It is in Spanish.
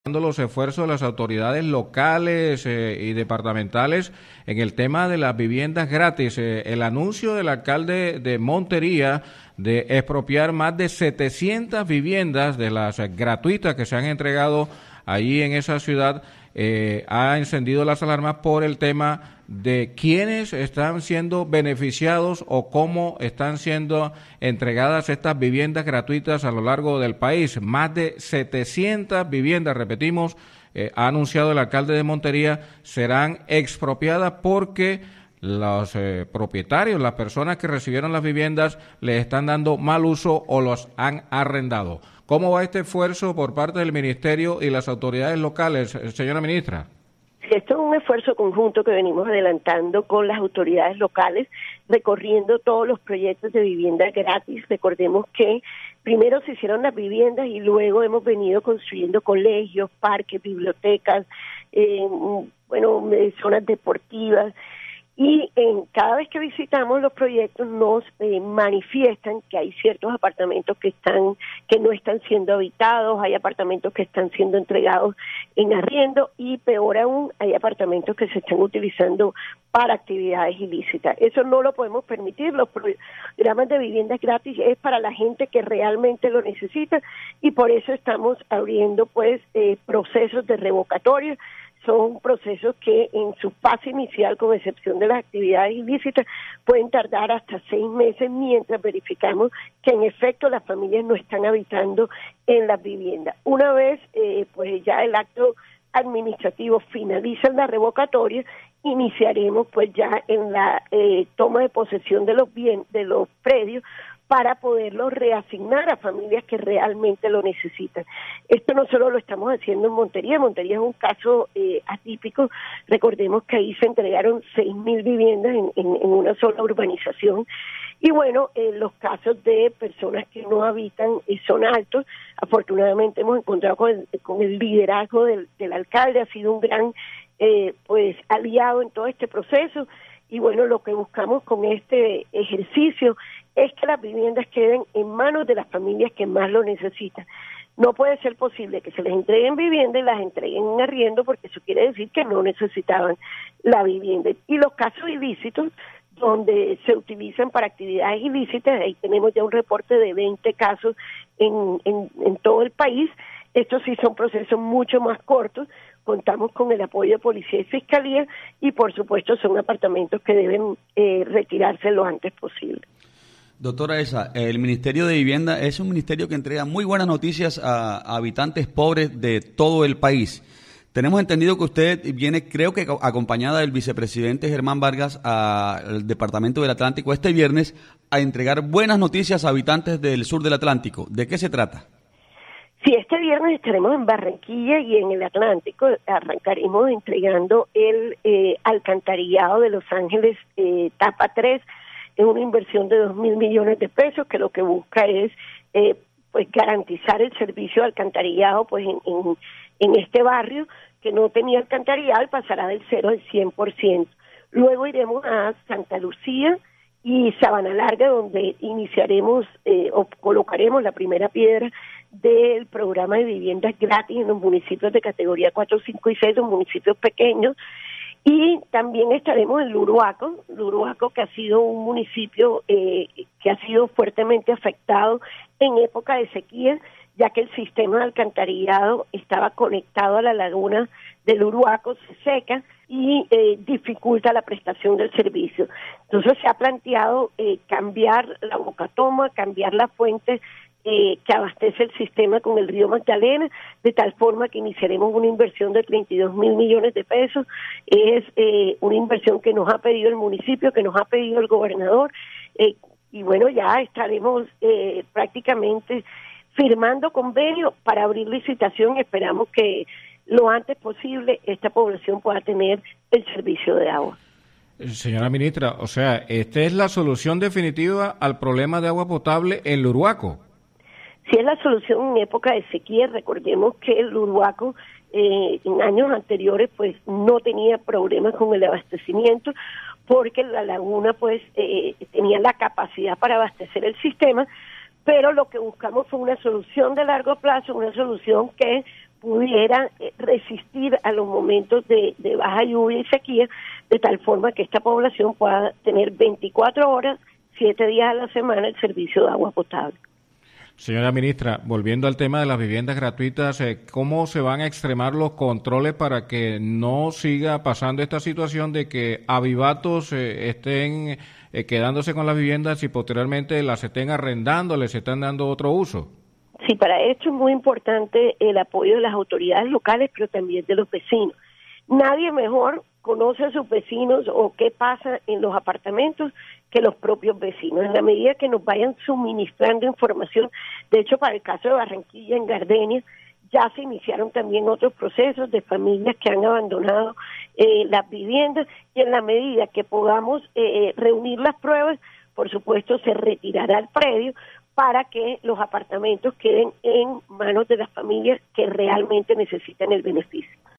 los esfuerzos de las autoridades locales y departamentales en el tema de las viviendas gratis. El anuncio del alcalde de Montería de expropiar más de 700 viviendas de las gratuitas que se han entregado allí en esa ciudad ha encendido las alarmas por el tema de quiénes están siendo beneficiados o cómo están siendo entregadas estas viviendas gratuitas a lo largo del país. Más de 700 viviendas, repetimos, ha anunciado el alcalde de Montería, serán expropiadas porque los propietarios, las personas que recibieron las viviendas, les están dando mal uso o los han arrendado. ¿Cómo va este esfuerzo por parte del ministerio y las autoridades locales, señora ministra? Esto es un esfuerzo conjunto que venimos adelantando con las autoridades locales, recorriendo todos los proyectos de vivienda gratis. Recordemos que primero se hicieron las viviendas y luego hemos venido construyendo colegios, parques, bibliotecas, zonas deportivas. Y cada vez que visitamos los proyectos nos manifiestan que hay ciertos apartamentos que no están siendo habitados, hay apartamentos que están siendo entregados en arriendo y peor aún hay apartamentos que se están utilizando para actividades ilícitas. Eso no lo podemos permitir. Los programas de viviendas gratis es para la gente que realmente lo necesita y por eso estamos abriendo procesos de revocatoria. Son procesos que en su fase inicial, con excepción de las actividades ilícitas, pueden tardar hasta 6 meses mientras verificamos que en efecto las familias no están habitando en las viviendas. Una vez ya el acto administrativo finaliza en la revocatoria, iniciaremos ya en la toma de posesión de los predios para poderlos reasignar a familias que realmente lo necesitan. Esto no solo lo estamos haciendo en Montería. Montería es un caso atípico. Recordemos que ahí se entregaron 6.000 viviendas en una sola urbanización. Y los casos de personas que no habitan son altos. Afortunadamente hemos encontrado con el liderazgo del alcalde, ha sido un gran aliado en todo este proceso. Y lo que buscamos con este ejercicio es que las viviendas queden en manos de las familias que más lo necesitan. No puede ser posible que se les entreguen viviendas y las entreguen en arriendo, porque eso quiere decir que no necesitaban la vivienda. Y los casos ilícitos, donde se utilizan para actividades ilícitas, ahí tenemos ya un reporte de 20 casos en todo el país. Estos sí son procesos mucho más cortos. Contamos con el apoyo de Policía y Fiscalía y, por supuesto, son apartamentos que deben retirarse lo antes posible. Doctora Elsa, el Ministerio de Vivienda es un ministerio que entrega muy buenas noticias a habitantes pobres de todo el país. Tenemos entendido que usted viene, creo que acompañada del vicepresidente Germán Vargas, al Departamento del Atlántico este viernes a entregar buenas noticias a habitantes del sur del Atlántico. ¿De qué se trata? Sí, este viernes estaremos en Barranquilla y en el Atlántico arrancaremos entregando el alcantarillado de Los Ángeles etapa 3. Es una inversión de 2.000 millones de pesos que lo que busca es garantizar el servicio de alcantarillado en este barrio que no tenía alcantarillado y pasará del 0 al 100%. Luego iremos a Santa Lucía y Sabana Larga, donde iniciaremos o colocaremos la primera piedra del programa de viviendas gratis en los municipios de categoría 4, 5 y 6, los municipios pequeños. Y también estaremos en Luruaco que ha sido un municipio que ha sido fuertemente afectado en época de sequía, ya que el sistema de alcantarillado estaba conectado a la laguna del Uruaco, se seca y dificulta la prestación del servicio. Entonces se ha planteado cambiar la bocatoma, cambiar la fuente que abastece el sistema con el río Magdalena, de tal forma que iniciaremos una inversión de 32.000 millones de pesos. Es una inversión que nos ha pedido el municipio, que nos ha pedido el gobernador, ya estaremos prácticamente firmando convenio para abrir licitación. Esperamos que lo antes posible esta población pueda tener el servicio de agua. Señora ministra, o sea, ¿esta es la solución definitiva al problema de agua potable en Luruaco? Sí, es la solución en época de sequía. Recordemos que el Uruaco en años anteriores no tenía problemas con el abastecimiento porque la laguna tenía la capacidad para abastecer el sistema, pero lo que buscamos fue una solución de largo plazo, una solución que pudiera resistir a los momentos de baja lluvia y sequía, de tal forma que esta población pueda tener 24 horas, 7 días a la semana el servicio de agua potable. Señora ministra, volviendo al tema de las viviendas gratuitas, ¿cómo se van a extremar los controles para que no siga pasando esta situación de que avivatos estén quedándose con las viviendas y posteriormente las estén arrendando, les están dando otro uso? Sí, para esto es muy importante el apoyo de las autoridades locales, pero también de los vecinos. Nadie mejor conoce a sus vecinos o qué pasa en los apartamentos que los propios vecinos. En la medida que nos vayan suministrando información, de hecho, para el caso de Barranquilla, en Gardenia, ya se iniciaron también otros procesos de familias que han abandonado las viviendas, y en la medida que podamos reunir las pruebas, por supuesto, se retirará el predio para que los apartamentos queden en manos de las familias que realmente necesitan el beneficio.